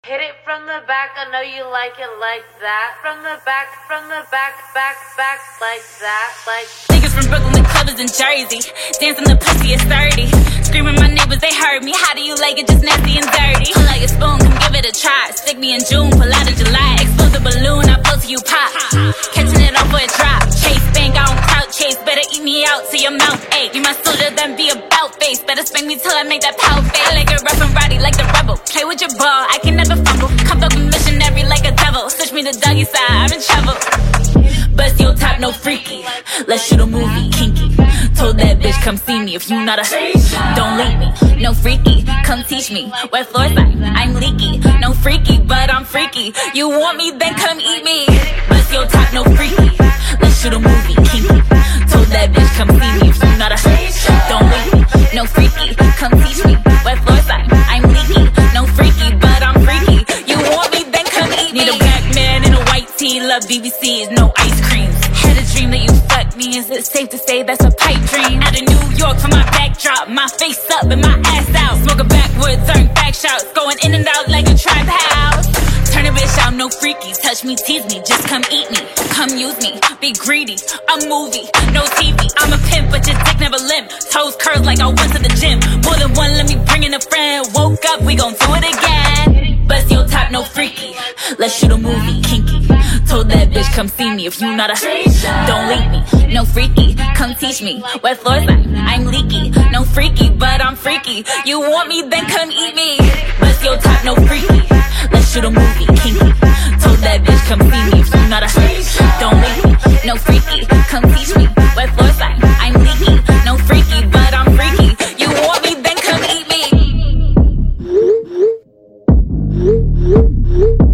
Hit it from the back, I know you like it like that. From the back, back, like that, like. Niggas from Brooklyn with clubbers in Jersey. Dancing the pussy is 30. Screaming my neighbors, they heard me. How do you like it? Just nasty and dirty. Pull out your spoon, come give it a try. Stick me in June, pull out in July. Explode the balloon, I blow till you pop. Catching it off for a drop. Chase bang, I don't crowd chase. Better eat me out till your mouth ache. Be my soldier, then be about face. Better spank me till I make that pout face. I like it rough and rowdy like the rebel. Play with your ball, I can never fumble. Come up a missionary like a devil. Switch me to doggy side, I'm in trouble. Bust your top, no freaky. Let's shoot a movie, kinky. Told that bitch come see me if you not a don't leave me. No freaky, come teach me. Wet floor sign, I'm leaky. No freaky, but I'm freaky. You want me, then come eat me. Bust your top, no freaky. Let's shoot a movie, kinky. Told that bitch come see me if you not a don't leave me. No freaky, come teach me. Wet floor sign, I'm leaky. No freaky, but I'm freaky. You want me, then come eat me. Need a black man in a white tee. Love BBCs, no ice creams. Had a dream that you fucked me. Is it safe to say that's a pipe dream? Out of New York for my backdrop. My face up and my ass out. Smoking backwoods, earn back shouts. Going in and out like a trap house. Turn a bitch out, no freakies. Touch me, tease me, just come eat me. Come use me, be greedy. A movie, no TV. I'm a pimp, but your dick never limp. Toes curled like I went to the gym. More than one, let me bring in a friend. Woke up, we gon' do it again. Bust your top, no freaky. Let's shoot a movie, kinky. Told that bitch come see me if you not a don't leave me. No freaky, come teach me. Wet floor sign, I'm leaky. No freaky, but I'm freaky. You want me, then come eat me. Bust your top, no freaky. Let's shoot a movie, kinky. Told that bitch come see me if you not a don't leave me. No freaky, come teach me. Wet floor sign, I'm leaky. No freaky, but I'm freaky. You want me, then come eat me.